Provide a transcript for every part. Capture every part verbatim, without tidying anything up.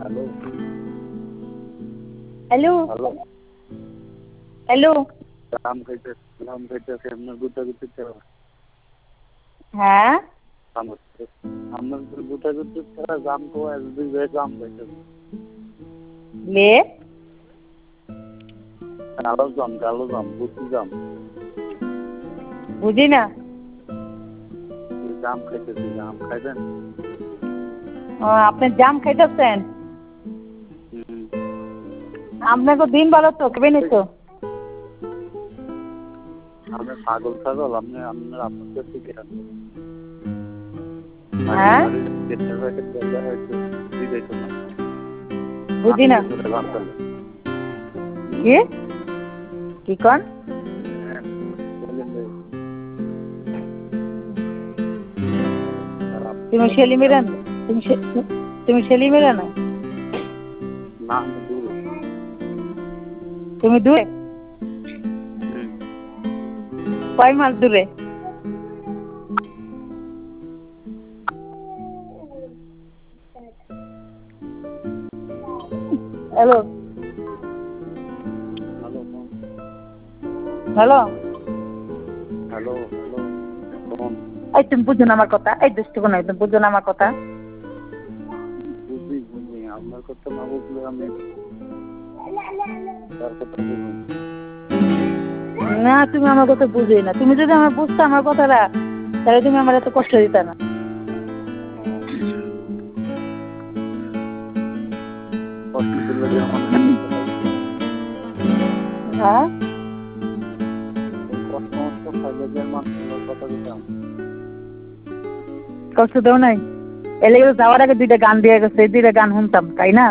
hello hello hello hello Ram খাইতে রাম খাইতেছে আপনার গুটা গুটি ছাড়া হ্যাঁ আমার আপনার গুটা গুটি ছাড়া জাম তো দুই ভাই জাম খাইতেছে লে কালো জাম কালো জাম বুঝি জাম বুঝি না জাম খাইতেছি জাম খাইবেন ও আপনি জাম খাইতেছেন হুম আপনাকে দিন ভালো তো খাবেন তো আপনি পাগল ছাগল আপনি আপনার আপনার কাছে গেলেন হ্যাঁ বুঝি না কি কি কন তুমি শেলি মেরান তুমি তুমি শেলি মেরান না তুমি দূরে কয় মাস দূরে হ্যালো হ্যালো হ্যালো হ্যালো এই তুমি বুঝো না আমার কথা এই দুষ্টু কোনো তুমি বুঝো না আমার কথা বুঝি বুঝি আপনার কথা না বুঝলে আমি তার কথা বুঝি না তুমি আমার কথা বুঝোই না তুমি যদি আমার বুঝতো আমার কথাটা তাহলে তুমি আমার এত কষ্ট দিতে না হ্যাঁ কষ্ট দেও নাই এলে যাওয়ার আগে দুইটা গান দিয়ে গেছে এই দুইটা গান শুনতাম তাই না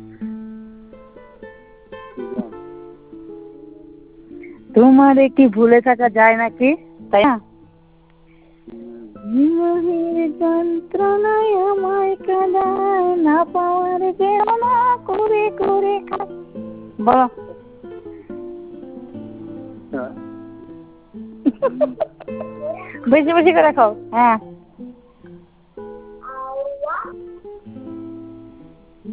তোমার কি ভুলে থাকা যায় নাকি তাই না যন্ত্রণায় আমায় কাঁদায় না পাওয়ার বেদনা করে করে বলো বেশি বেশি করে খাও হ্যাঁ